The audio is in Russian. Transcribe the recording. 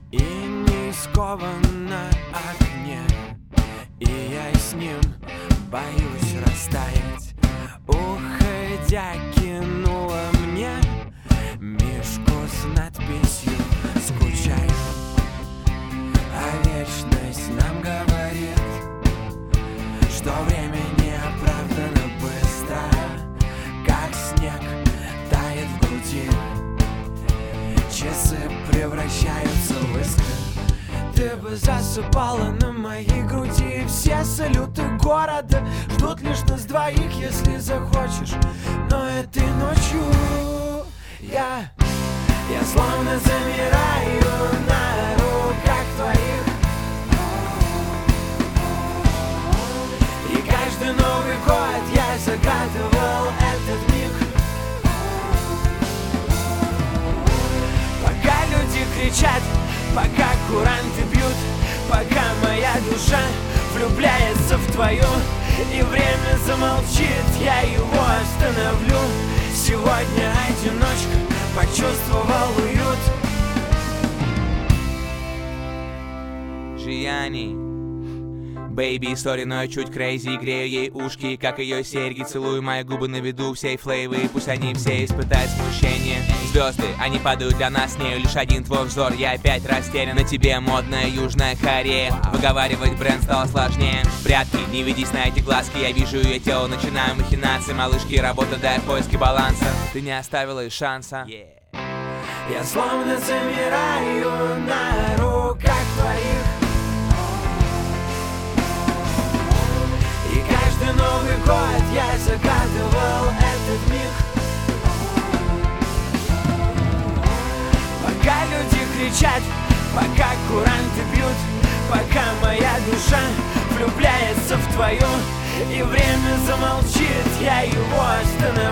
и не скован на огне, и я с ним боюсь растаять. Уходя, кинула мне мишку с надписью «Скучаю». А вечность нам говорит, что время неоправданно быстро, как снег тает в груди. Часы превращаются в искры. Ты бы засыпала на моей груди. Все салюты города ждут лишь нас двоих, если захочешь. Но этой ночью я словно замираю на руках твоих. И каждый Новый год я загадывал этот миг. Пока люди кричат, пока куранты бьют, пока моя душа влюбляется в твою, и время замолчит, я его остановлю. Сегодня одиночка почувствовал уют. Жияни Бэйби, сори, но я чуть крейзи. Грею ей ушки, как ее серьги. Целую мои губы на виду всей флейвы. Пусть они все испытают смущение. Звезды, они падают для нас с нею. Лишь один твой взор, я опять растерян. На тебе модная Южная Корея. Выговаривать бренд стало сложнее. Прятки, не ведись на эти глазки. Я вижу ее тело, начинаю махинации. Малышки, работа, дай в поиске баланса. Ты не оставила и шанса. Я словно замираю на руках твоих. Каждый Новый год я загадывал этот миг. Пока люди кричат, пока куранты бьют, пока моя душа влюбляется в твою, и время замолчит, я его остановлю.